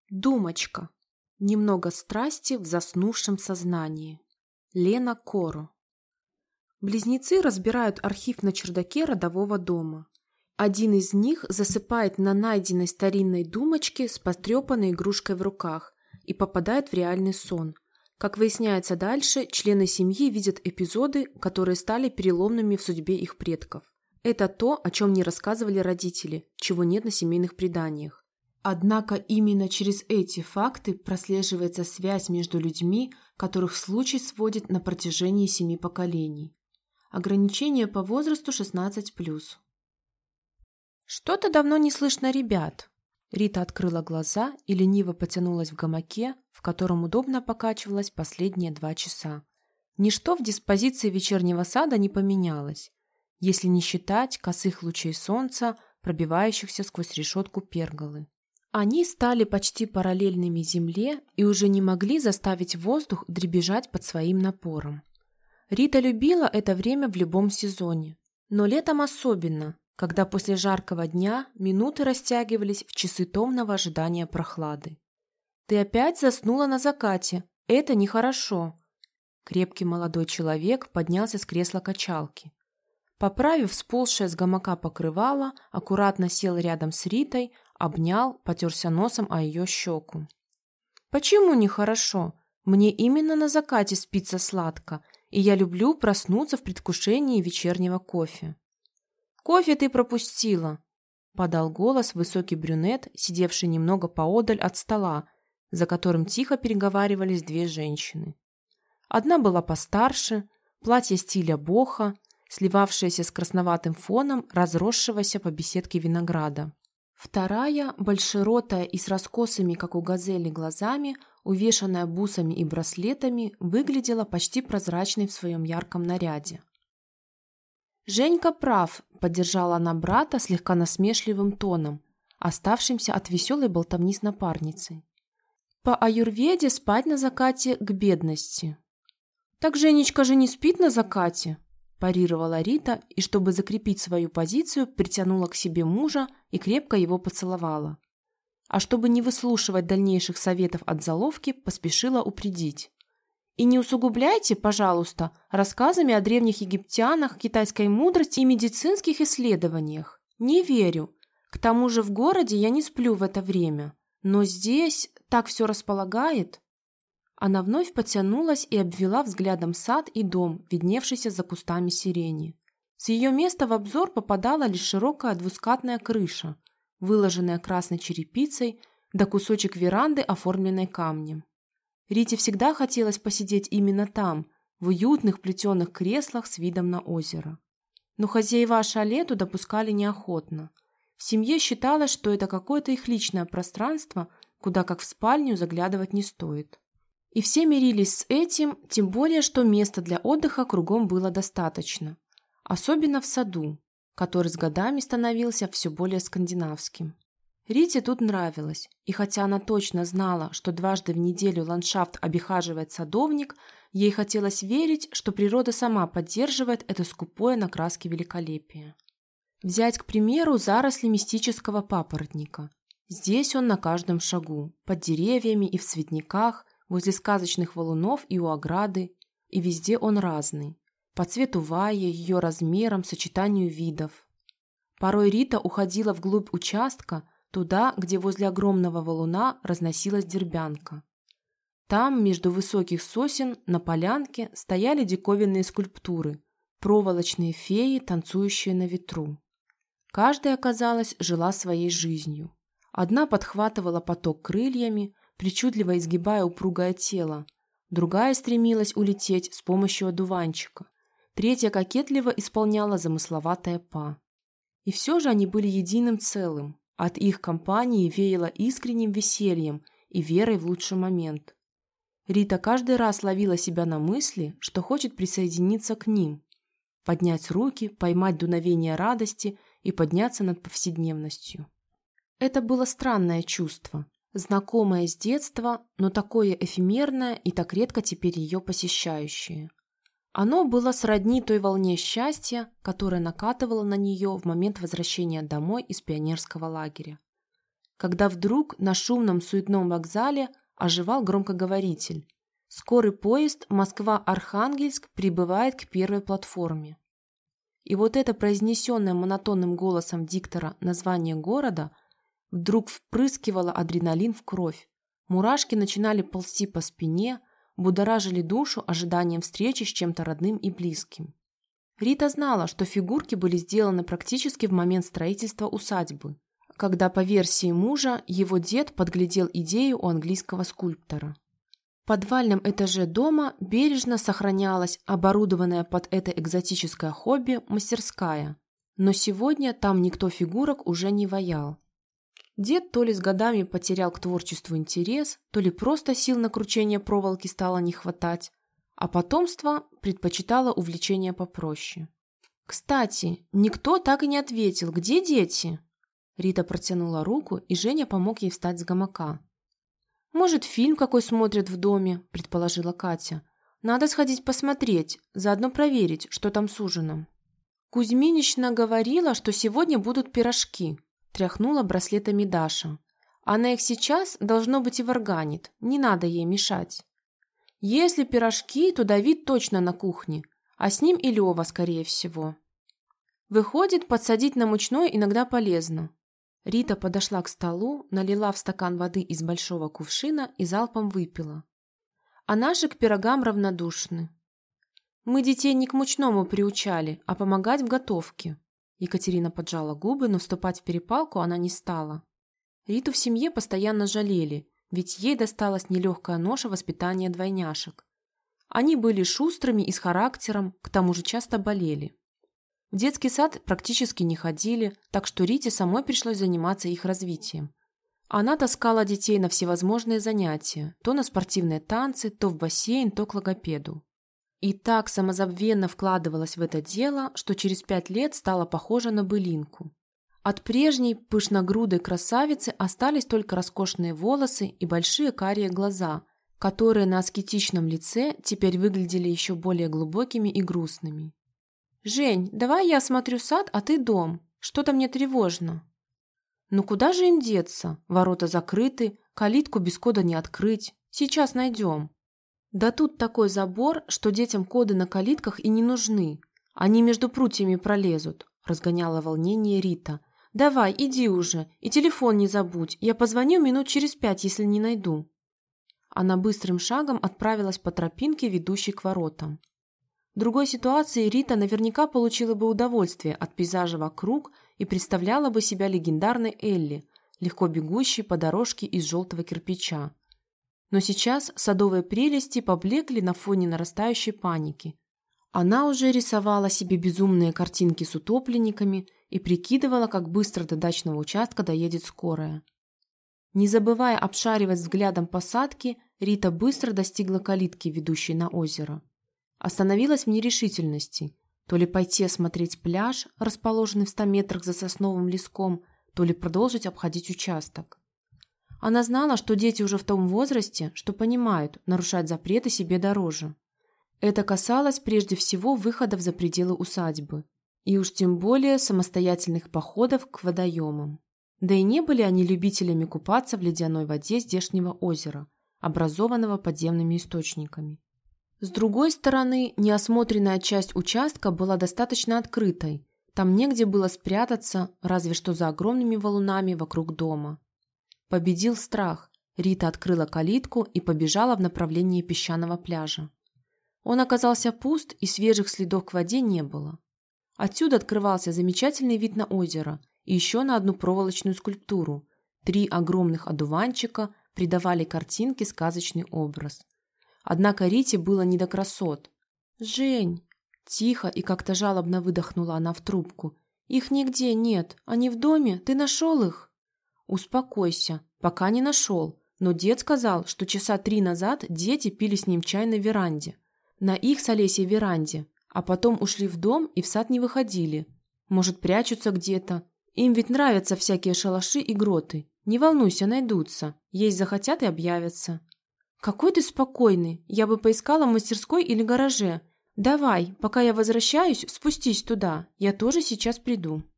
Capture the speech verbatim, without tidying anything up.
Думочка. Немного страсти в заснувшем сознании. Лена Коро. Близнецы разбирают архив на чердаке родового дома. Один из них засыпает на найденной старинной думочке с потрепанной игрушкой в руках и попадает в реальный сон. Как выясняется дальше, члены семьи видят эпизоды, которые стали переломными в судьбе их предков. Это то, о чем не рассказывали родители, чего нет на семейных преданиях. Однако именно через эти факты прослеживается связь между людьми, которых случай сводит на протяжении семи поколений. Ограничение по возрасту шестнадцать плюс. «Что-то давно не слышно ребят». Рита открыла глаза и лениво потянулась в гамаке, в котором удобно покачивалась последние два часа. Ничто в диспозиции вечернего сада не поменялось, если не считать косых лучей солнца, пробивающихся сквозь решетку перголы. Они стали почти параллельными земле и уже не могли заставить воздух дребезжать под своим напором. Рита любила это время в любом сезоне, но летом особенно, когда после жаркого дня минуты растягивались в часы томного ожидания прохлады. «Ты опять заснула на закате. Это нехорошо». Крепкий молодой человек поднялся с кресла качалки. Поправив сползшее с гамака покрывало, аккуратно сел рядом с Ритой, обнял, потерся носом о ее щеку. «Почему нехорошо? Мне именно на закате спится сладко, и я люблю проснуться в предвкушении вечернего кофе». «Кофе ты пропустила», — подал голос высокий брюнет, сидевший немного поодаль от стола, за которым тихо переговаривались две женщины. Одна была постарше, платье стиля бохо, сливавшаяся с красноватым фоном разросшегося по беседке винограда. Вторая, большеротая и с раскосыми, как у газели, глазами, увешанная бусами и браслетами, выглядела почти прозрачной в своем ярком наряде. «Женька прав», — поддержала она брата слегка насмешливым тоном, оставшимся от веселой болтовни с напарницей. «По аюрведе спать на закате к бедности». «Так Женечка же не спит на закате», – парировала Рита и, чтобы закрепить свою позицию, притянула к себе мужа и крепко его поцеловала. А чтобы не выслушивать дальнейших советов от заловки, поспешила упредить. «И не усугубляйте, пожалуйста, рассказами о древних египтянах, китайской мудрости и медицинских исследованиях. Не верю. К тому же в городе я не сплю в это время. Но здесь так все располагает». Она вновь потянулась и обвела взглядом сад и дом, видневшийся за кустами сирени. С ее места в обзор попадала лишь широкая двускатная крыша, выложенная красной черепицей, да кусочек веранды, оформленной камнем. Рите всегда хотелось посидеть именно там, в уютных плетеных креслах с видом на озеро. Но хозяева шале туда пускали неохотно. В семье считалось, что это какое-то их личное пространство, куда, как в спальню, заглядывать не стоит. И все мирились с этим, тем более, что места для отдыха кругом было достаточно. Особенно в саду, который с годами становился все более скандинавским. Рите тут нравилось, и хотя она точно знала, что дважды в неделю ландшафт обихаживает садовник, ей хотелось верить, что природа сама поддерживает это скупое на краске великолепие. Взять, к примеру, заросли мистического папоротника. Здесь он на каждом шагу, под деревьями и в цветниках, возле сказочных валунов и у ограды, и везде он разный, по цвету ваи, ее размерам, сочетанию видов. Порой Рита уходила вглубь участка, туда, где возле огромного валуна разносилась дербянка. Там, между высоких сосен, на полянке, стояли диковинные скульптуры, проволочные феи, танцующие на ветру. Каждая, казалось, жила своей жизнью. Одна подхватывала поток крыльями, причудливо изгибая упругое тело, другая стремилась улететь с помощью одуванчика, третья кокетливо исполняла замысловатое па. И все же они были единым целым, от их компании веяло искренним весельем и верой в лучший момент. Рита каждый раз ловила себя на мысли, что хочет присоединиться к ним, поднять руки, поймать дуновение радости и подняться над повседневностью. Это было странное чувство. Знакомое с детства, но такое эфемерное и так редко теперь ее посещающее. Оно было сродни той волне счастья, которая накатывала на нее в момент возвращения домой из пионерского лагеря. когда вдруг на шумном суетном вокзале оживал громкоговоритель. Скорый поезд Москва-Архангельск прибывает к первой платформе. И вот это произнесенное монотонным голосом диктора название города вдруг впрыскивало адреналин в кровь. Мурашки начинали ползти по спине, будоражили душу ожиданием встречи с чем-то родным и близким. Рита знала, что фигурки были сделаны практически в момент строительства усадьбы, когда, по версии мужа, его дед подглядел идею у английского скульптора. В подвальном этаже дома бережно сохранялась оборудованная под это экзотическое хобби мастерская, но сегодня там никто фигурок уже не ваял. Дед то ли с годами потерял к творчеству интерес, то ли просто сил на кручение проволоки стало не хватать, а потомство предпочитало увлечения попроще. «Кстати, никто так и не ответил, где дети?» Рита протянула руку, и Женя помог ей встать с гамака. «Может, фильм какой смотрят в доме?» – предположила Катя. «Надо сходить посмотреть, заодно проверить, что там с ужином». «Кузьминична говорила, что сегодня будут пирожки», – тряхнула браслетами Даша. «Она их сейчас, должно быть, и варганит, не надо ей мешать». «Если пирожки, то Давид точно на кухне, а с ним и Лева, скорее всего». Выходит, подсадить на мучное иногда полезно. Рита подошла к столу, налила в стакан воды из большого кувшина и залпом выпила. А наши к пирогам равнодушны. Мы детей не к мучному приучали, а помогать в готовке. Екатерина поджала губы, но вступать в перепалку она не стала. Риту в семье постоянно жалели, ведь ей досталась нелегкая ноша воспитания двойняшек. Они были шустрыми и с характером, к тому же часто болели. В детский сад практически не ходили, так что Рите самой пришлось заниматься их развитием. Она таскала детей на всевозможные занятия, то на спортивные танцы, то в бассейн, то к логопеду. И так самозабвенно вкладывалась в это дело, что через пять лет стала похожа на былинку. От прежней пышногрудой красавицы остались только роскошные волосы и большие карие глаза, которые на аскетичном лице теперь выглядели еще более глубокими и грустными. «Жень, давай я осмотрю сад, а ты дом. Что-то мне тревожно». «Ну куда же им деться? Ворота закрыты, калитку без кода не открыть. Сейчас найдем». «Да тут такой забор, что детям коды на калитках и не нужны. Они между прутьями пролезут», – разгоняла волнение Рита. «Давай, иди уже, и телефон не забудь. Я позвоню минут через пять, если не найду». Она быстрым шагом отправилась по тропинке, ведущей к воротам. В другой ситуации Рита наверняка получила бы удовольствие от пейзажа вокруг и представляла бы себя легендарной Элли, легко бегущей по дорожке из желтого кирпича. Но сейчас садовые прелести поблекли на фоне нарастающей паники. Она уже рисовала себе безумные картинки с утопленниками и прикидывала, как быстро до дачного участка доедет скорая. Не забывая обшаривать взглядом посадки, Рита быстро достигла калитки, ведущей на озеро. Остановилась в нерешительности. То ли пойти осмотреть пляж, расположенный в ста метрах за сосновым леском, то ли продолжить обходить участок. Она знала, что дети уже в том возрасте, что понимают, нарушать запреты себе дороже. Это касалось прежде всего выходов за пределы усадьбы, и уж тем более самостоятельных походов к водоемам. Да и не были они любителями купаться в ледяной воде здешнего озера, образованного подземными источниками. С другой стороны, неосмотренная часть участка была достаточно открытой, там негде было спрятаться, разве что за огромными валунами вокруг дома. Победил страх, Рита открыла калитку и побежала в направлении песчаного пляжа. Он оказался пуст, и свежих следов к воде не было. Отсюда открывался замечательный вид на озеро и еще на одну проволочную скульптуру. Три огромных одуванчика придавали картинке сказочный образ. Однако Рите было не до красот. «Жень!» – тихо и как-то жалобно выдохнула она в трубку. «Их нигде нет. Они в доме? Ты нашел их?» «Успокойся. Пока не нашел. Но дед сказал, что часа три назад дети пили с ним чай на веранде. На их с Олесей веранде. А потом ушли в дом и в сад не выходили. Может, прячутся где-то. Им ведь нравятся всякие шалаши и гроты. Не волнуйся, найдутся. Есть захотят и объявятся». «Какой ты спокойный. Я бы поискала в мастерской или гараже. Давай, пока я возвращаюсь, спустись туда. Я тоже сейчас приду».